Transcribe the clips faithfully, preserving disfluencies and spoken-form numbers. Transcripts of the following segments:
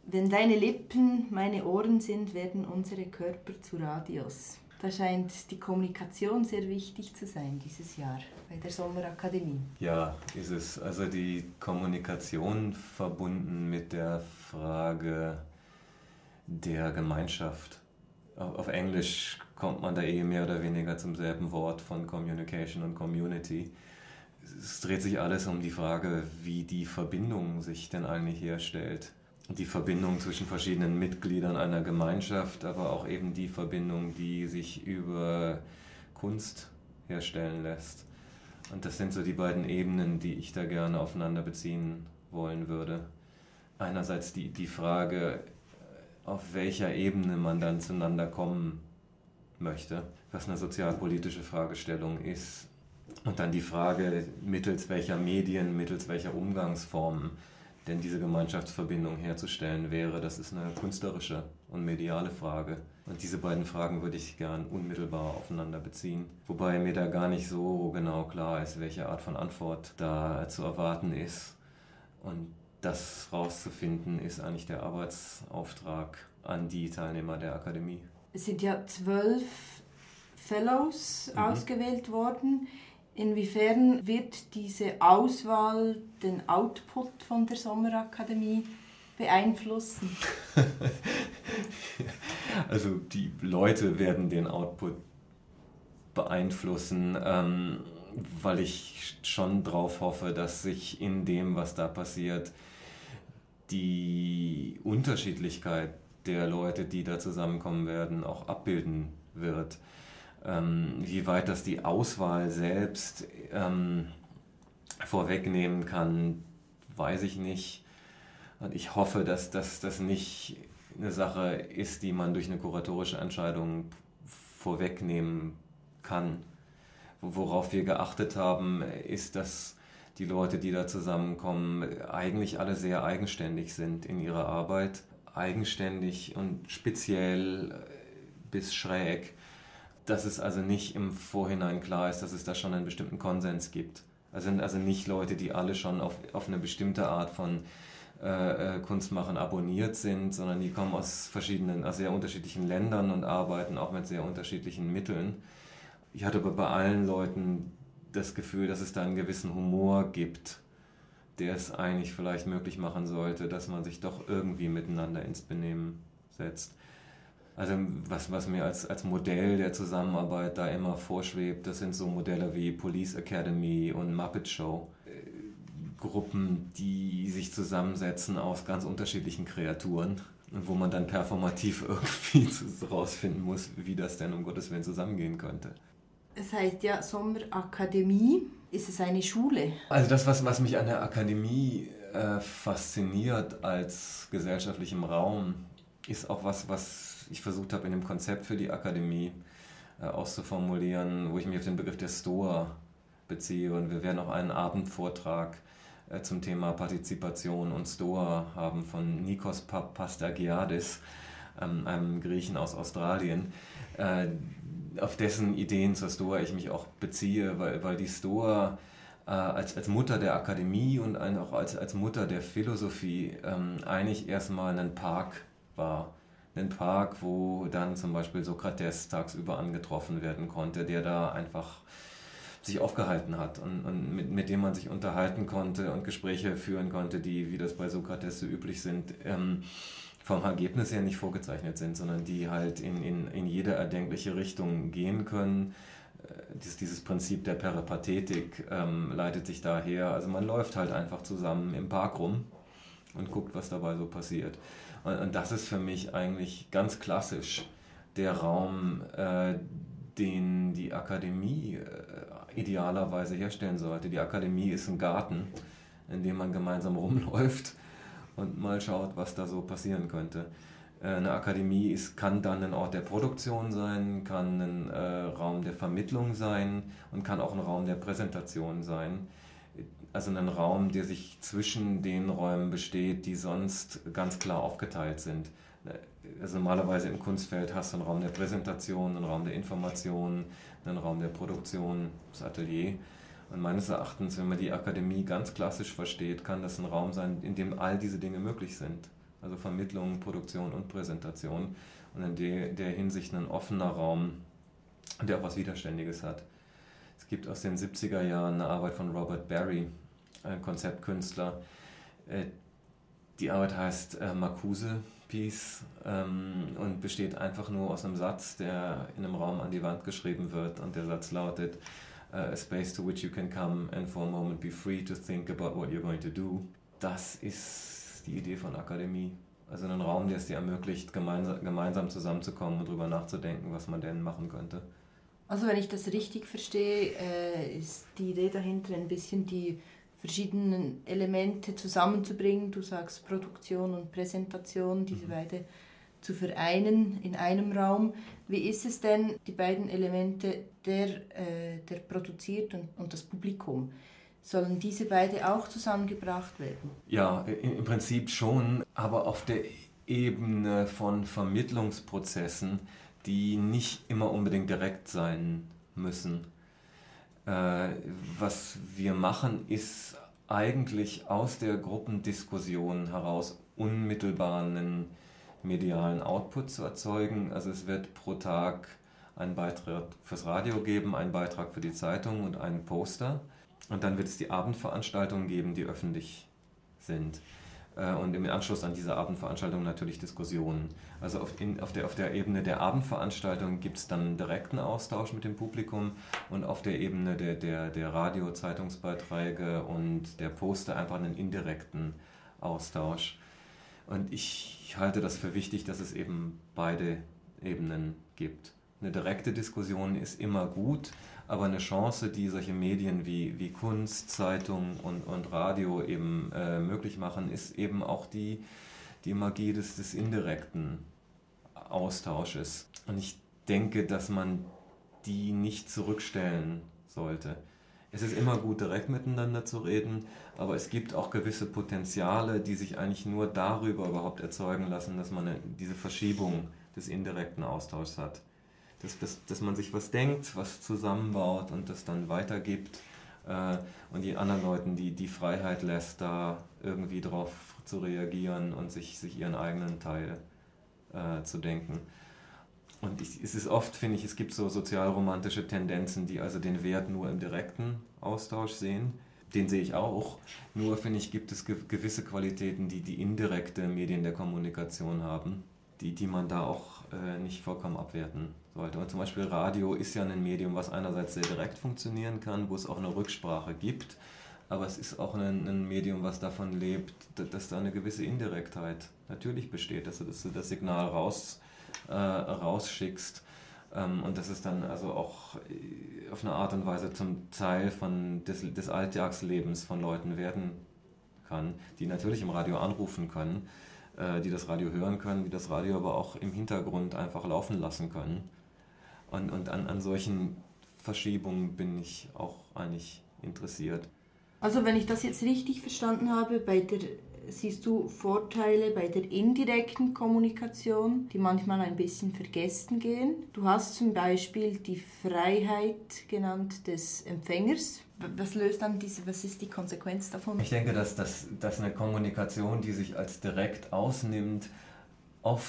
Wenn deine Lippen meine Ohren sind, werden unsere Körper zu Radios. Da scheint die Kommunikation sehr wichtig zu sein dieses Jahr bei der Sommerakademie. Ja, ist es. Also die Kommunikation verbunden mit der Frage der Gemeinschaft. Auf Englisch kommt man da eh mehr oder weniger zum selben Wort von Communication und Community. Es dreht sich alles um die Frage, wie die Verbindung sich denn eigentlich herstellt. Die Verbindung zwischen verschiedenen Mitgliedern einer Gemeinschaft, aber auch eben die Verbindung, die sich über Kunst herstellen lässt. Und das sind so die beiden Ebenen, die ich da gerne aufeinander beziehen wollen würde. Einerseits die, die Frage, auf welcher Ebene man dann zueinander kommen möchte, was eine sozialpolitische Fragestellung ist. Und dann die Frage, mittels welcher Medien, mittels welcher Umgangsformen denn diese Gemeinschaftsverbindung herzustellen wäre. Das ist eine künstlerische und mediale Frage. Und diese beiden Fragen würde ich gern unmittelbar aufeinander beziehen. Wobei mir da gar nicht so genau klar ist, welche Art von Antwort da zu erwarten ist. Und das rauszufinden, ist eigentlich der Arbeitsauftrag an die Teilnehmer der Akademie. Es sind ja zwölf Fellows mhm. ausgewählt worden. Inwiefern wird diese Auswahl den Output von der Sommerakademie beeinflussen? Also die Leute werden den Output beeinflussen, ähm, weil ich schon drauf hoffe, dass sich in dem, was da passiert, die Unterschiedlichkeit der Leute, die da zusammenkommen werden, auch abbilden wird. Ähm, wie weit das die Auswahl selbst ähm, vorwegnehmen kann, weiß ich nicht. Und ich hoffe, dass das nicht eine Sache ist, die man durch eine kuratorische Entscheidung vorwegnehmen kann. Worauf wir geachtet haben, ist, dass die Leute, die da zusammenkommen, eigentlich alle sehr eigenständig sind in ihrer Arbeit. Eigenständig und speziell bis schräg. Dass es also nicht im Vorhinein klar ist, dass es da schon einen bestimmten Konsens gibt. Also sind also nicht Leute, die alle schon auf, auf eine bestimmte Art von äh, Kunstmachen abonniert sind, sondern die kommen aus verschiedenen, aus sehr unterschiedlichen Ländern und arbeiten auch mit sehr unterschiedlichen Mitteln. Ich hatte aber bei allen Leuten das Gefühl, dass es da einen gewissen Humor gibt, der es eigentlich vielleicht möglich machen sollte, dass man sich doch irgendwie miteinander ins Benehmen setzt. Also was, was mir als, als Modell der Zusammenarbeit da immer vorschwebt, das sind so Modelle wie Police Academy und Muppet Show. Gruppen, die sich zusammensetzen aus ganz unterschiedlichen Kreaturen und wo man dann performativ irgendwie rausfinden muss, wie das denn um Gottes Willen zusammengehen könnte. Es heißt ja Sommerakademie. Ist es eine Schule? Also das, was, was mich an der Akademie äh, fasziniert als gesellschaftlichem Raum, ist auch was, was ich versucht habe in dem Konzept für die Akademie äh, auszuformulieren, wo ich mich auf den Begriff der Stoa beziehe. Und wir werden auch einen Abendvortrag äh, zum Thema Partizipation und Stoa haben von Nikos Papastagiadis, ähm, einem Griechen aus Australien, äh, auf dessen Ideen zur Stoa ich mich auch beziehe, weil, weil die Stoa äh, als, als Mutter der Akademie und auch als, als Mutter der Philosophie ähm, eigentlich erstmal ein Park war. Ein Park, wo dann zum Beispiel Sokrates tagsüber angetroffen werden konnte, der da einfach sich aufgehalten hat und, und mit, mit dem man sich unterhalten konnte und Gespräche führen konnte, die, wie das bei Sokrates so üblich sind, ähm, vom Ergebnis her nicht vorgezeichnet sind, sondern die halt in, in, in jede erdenkliche Richtung gehen können. Dies, dieses Prinzip der Peripatetik ähm, leitet sich daher. Also man läuft halt einfach zusammen im Park rum und guckt, was dabei so passiert. Und, und das ist für mich eigentlich ganz klassisch der Raum, äh, den die Akademie äh, idealerweise herstellen sollte. Die Akademie ist ein Garten, in dem man gemeinsam rumläuft und mal schaut, was da so passieren könnte. Eine Akademie ist, kann dann ein Ort der Produktion sein, kann ein äh, Raum der Vermittlung sein und kann auch ein Raum der Präsentation sein. Also ein Raum, der sich zwischen den Räumen besteht, die sonst ganz klar aufgeteilt sind. Also normalerweise im Kunstfeld hast du einen Raum der Präsentation, einen Raum der Information, einen Raum der Produktion, das Atelier. Und meines Erachtens, wenn man die Akademie ganz klassisch versteht, kann das ein Raum sein, in dem all diese Dinge möglich sind. also Vermittlung, Produktion und Präsentation und in der, der Hinsicht ein offener Raum, der auch was Widerständiges hat. Es gibt aus den siebziger Jahren eine Arbeit von Robert Barry, ein Konzeptkünstler. Die Arbeit heißt äh, Marcuse Piece ähm, und besteht einfach nur aus einem Satz, der in einem Raum an die Wand geschrieben wird, und der Satz lautet: A space to which you can come and for a moment be free to think about what you're going to do. Das ist die Idee von Akademie. Also ein Raum, der es dir ermöglicht, gemeinsam, gemeinsam zusammenzukommen und darüber nachzudenken, was man denn machen könnte. Also wenn ich das richtig verstehe, äh, ist die Idee dahinter ein bisschen die verschiedenen Elemente zusammenzubringen. Du sagst Produktion und Präsentation, diese mhm. beide zu vereinen in einem Raum. Wie ist es denn, die beiden Elemente, der, äh, der produziert und, und das Publikum? Sollen diese beide auch zusammengebracht werden? Ja, im Prinzip schon, aber auf der Ebene von Vermittlungsprozessen, die nicht immer unbedingt direkt sein müssen. Äh, was wir machen, ist eigentlich aus der Gruppendiskussion heraus unmittelbaren medialen Output zu erzeugen. Also es wird pro Tag einen Beitrag fürs Radio geben, einen Beitrag für die Zeitung und einen Poster. Und dann wird es die Abendveranstaltungen geben, die öffentlich sind. Und im Anschluss an diese Abendveranstaltung natürlich Diskussionen. Also auf, in, auf, der, auf der Ebene der Abendveranstaltung gibt es dann einen direkten Austausch mit dem Publikum und auf der Ebene der, der, der Radio-Zeitungsbeiträge und der Poster einfach einen indirekten Austausch. Und ich halte das für wichtig, dass es eben beide Ebenen gibt. Eine direkte Diskussion ist immer gut, aber eine Chance, die solche Medien wie, wie Kunst, Zeitung und, und Radio eben äh, möglich machen, ist eben auch die, die Magie des, des indirekten Austausches. Und ich denke, dass man die nicht zurückstellen sollte. Es ist immer gut, direkt miteinander zu reden, aber es gibt auch gewisse Potenziale, die sich eigentlich nur darüber überhaupt erzeugen lassen, dass man eine, diese Verschiebung des indirekten Austauschs hat. Dass, dass, dass man sich was denkt, was zusammenbaut und das dann weitergibt äh, und die anderen Leuten die, die Freiheit lässt, da irgendwie drauf zu reagieren und sich, sich ihren eigenen Teil äh, zu denken. Und ich, es ist oft, finde ich, es gibt so sozialromantische Tendenzen, die also den Wert nur im direkten Austausch sehen. Den sehe ich auch. Nur, finde ich, gibt es ge- gewisse Qualitäten, die die indirekte Medien der Kommunikation haben, die, die man da auch äh, nicht vollkommen abwerten sollte. Und zum Beispiel Radio ist ja ein Medium, was einerseits sehr direkt funktionieren kann, wo es auch eine Rücksprache gibt, aber es ist auch ein, ein Medium, was davon lebt, dass, dass da eine gewisse Indirektheit natürlich besteht, dass du, dass du das Signal raus, äh, rausschickst ähm, und dass es dann also auch auf eine Art und Weise zum Teil von des, des Alltagslebens von Leuten werden kann, die natürlich im Radio anrufen können, die das Radio hören können, die das Radio aber auch im Hintergrund einfach laufen lassen können. Und, und an, an solchen Verschiebungen bin ich auch eigentlich interessiert. Also wenn ich das jetzt richtig verstanden habe, bei der, siehst du Vorteile bei der indirekten Kommunikation, die manchmal ein bisschen vergessen gehen. Du hast zum Beispiel die Freiheit genannt des Empfängers. Was löst dann diese, was ist die Konsequenz davon? Ich denke, dass, dass, dass eine Kommunikation, die sich als direkt ausnimmt, oft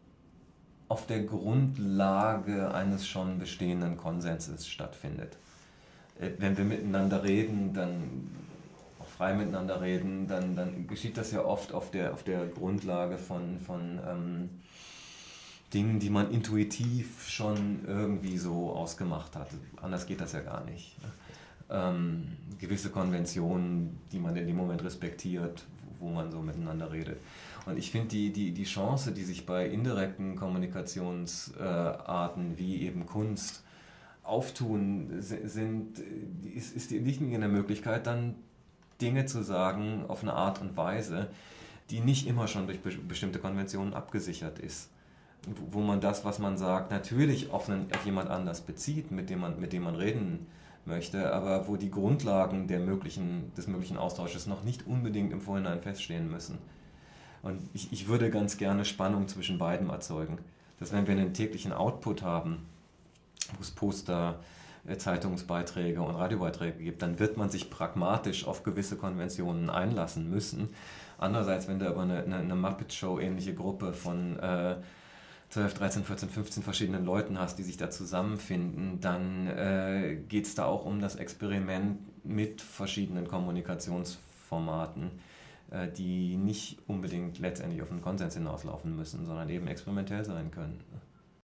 auf der Grundlage eines schon bestehenden Konsenses stattfindet. Wenn wir miteinander reden, dann auch frei miteinander reden, dann, dann geschieht das ja oft auf der, auf der Grundlage von, von ähm, Dingen, die man intuitiv schon irgendwie so ausgemacht hat. Anders geht das ja gar nicht. Ähm, gewisse Konventionen, die man in dem Moment respektiert, wo man so miteinander redet. Und ich finde, die, die, die Chance, die sich bei indirekten Kommunikationsarten äh, wie eben Kunst auftun, sind, ist, ist nicht in der Möglichkeit, dann Dinge zu sagen auf eine Art und Weise, die nicht immer schon durch be- bestimmte Konventionen abgesichert ist. Wo man das, was man sagt, natürlich auf, einen, auf jemand anders bezieht, mit dem man, mit dem man reden möchte, aber wo die Grundlagen der möglichen, des möglichen Austausches noch nicht unbedingt im Vorhinein feststehen müssen. Und ich, ich würde ganz gerne Spannung zwischen beiden erzeugen. Dass wenn wir einen täglichen Output haben, wo es Poster, Zeitungsbeiträge und Radiobeiträge gibt, dann wird man sich pragmatisch auf gewisse Konventionen einlassen müssen. Andererseits, wenn du aber eine, eine, eine Muppet-Show-ähnliche Gruppe von äh, zwölf, dreizehn, vierzehn, fünfzehn verschiedenen Leuten hast, die sich da zusammenfinden, dann äh, geht es da auch um das Experiment mit verschiedenen Kommunikationsformaten, äh, die nicht unbedingt letztendlich auf einen Konsens hinauslaufen müssen, sondern eben experimentell sein können.